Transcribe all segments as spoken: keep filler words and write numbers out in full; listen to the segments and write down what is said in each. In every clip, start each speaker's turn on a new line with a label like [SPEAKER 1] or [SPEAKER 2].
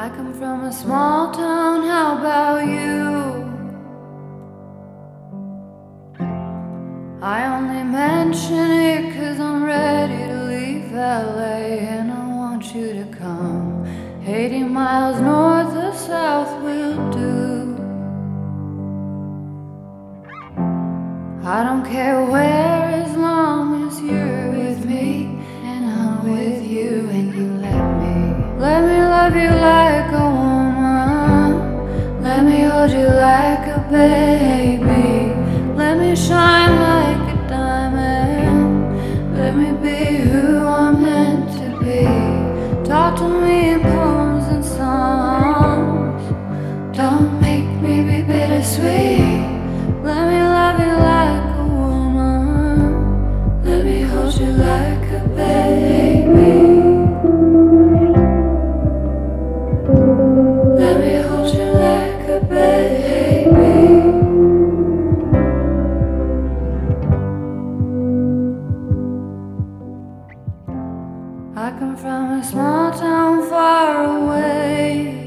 [SPEAKER 1] I come from a small town, how about you? I only mention it cause I'm ready to leave L A, and I want you to come. Eighty miles north or south will do. I don't care where, as long as you're with me and I'm with you, and you let me Let me love you like a woman. Let me hold you like a baby. Let me shine like a diamond. Let me be who I'm meant to be. Talk to me in poems and songs. Don't make me be bittersweet. Let me love you like a woman. Let me hold you like a baby. Let me hold you like a baby. I come from a small town far away.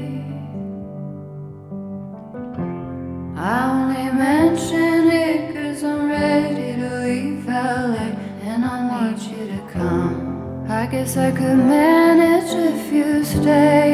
[SPEAKER 1] I only mention it cause I'm ready to leave L A, and I want you to come. I guess I could manage if you stay.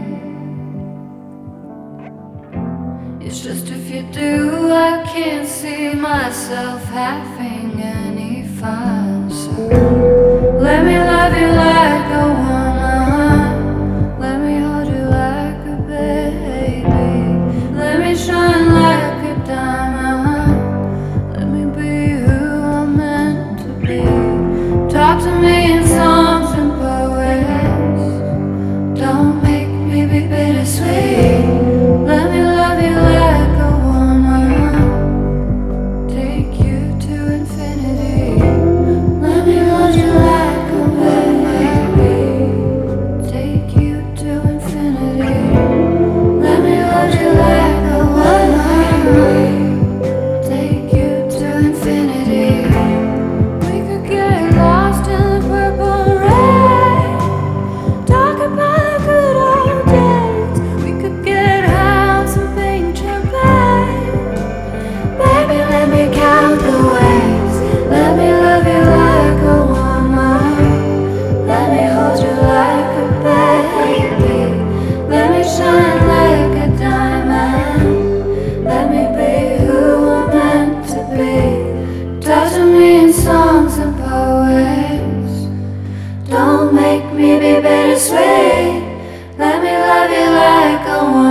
[SPEAKER 1] It's just if you do, I can't see myself having any fun. So let me love you like a woman. Let me hold you like a baby. Let me shine like a diamond. Let me be who I'm meant to be. Talk to me in songs and poets. Don't make me be bittersweet. Let me love you like a woman. Take you to infinity. Let me hold you like a baby. Take you to infinity. Let me hold you like a woman. Take you to infinity. We could get lost in the purple rain. Talk about the good old days. We could get house and paint champagne. Baby, let me count the ways. Let me love you like a woman. Let me hold you like a baby. Let me shine like a diamond. Let me be who I'm meant to be. Talk to me in songs and poets. Don't make me be bittersweet. Let me love you like a woman.